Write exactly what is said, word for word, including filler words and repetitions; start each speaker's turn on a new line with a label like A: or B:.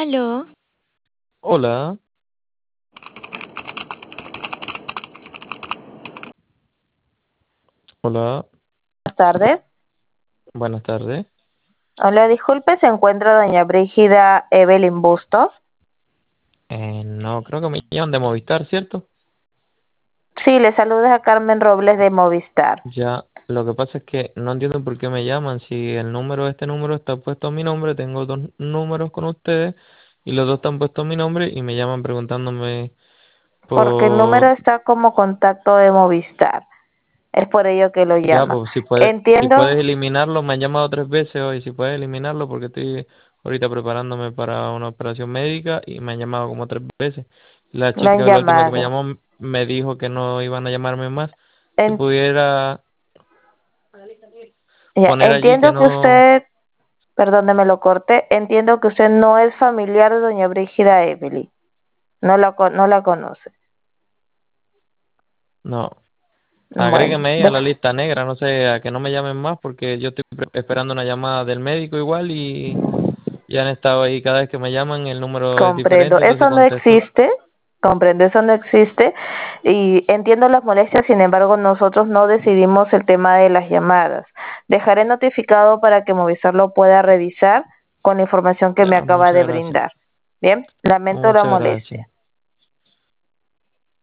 A: Aló,
B: Hola, hola,
C: Buenas tardes.
B: buenas tardes.
C: Hola, disculpe, ¿se encuentra doña Brígida Evelyn Bustos?
B: Eh, no, creo que me llaman de Movistar, ¿cierto?
C: Sí, le saluda a Carmen Robles de Movistar.
B: Ya, lo que pasa es que no entiendo por qué me llaman. Si el número, este número está puesto a mi nombre, tengo dos números con ustedes y los dos están puestos a mi nombre y me llaman preguntándome
C: Porque el número
B: por...
C: está como contacto de Movistar. Es por ello que lo
B: Ya,
C: llama.
B: pues si puedes, si
C: Entiendo,
B: puedes eliminarlo, me han llamado tres veces hoy, si puedes eliminarlo porque estoy ahorita preparándome para una operación médica y me han llamado como tres veces. La
C: le han
B: chica, la última que me
C: llamado.
B: llamó, me dijo que no iban a llamarme más. Si
C: En-
B: pudiera
C: ya,
B: poner allí que
C: entiendo que
B: no,
C: usted, perdóneme lo corté, entiendo que usted no es familiar de doña Brígida Evelyn. No la, co- no la conoce.
B: no,
C: Bueno,
B: agrégueme ahí a
C: de-
B: la lista negra, no sé, a que no me llamen más porque yo estoy pre- esperando una llamada del médico igual y, y han estado ahí cada vez que me llaman el número es
C: comprendo.
B: diferente, entonces
C: Eso no
B: contesto.
C: existe. Comprendo, eso no existe. Y entiendo las molestias, sin embargo, nosotros no decidimos el tema de las llamadas. Dejaré notificado para que Movistar lo pueda revisar con la información que me
B: Ya,
C: acaba
B: muchas
C: de
B: gracias,
C: brindar. Bien, lamento la
B: muchas gracias.
C: molestia.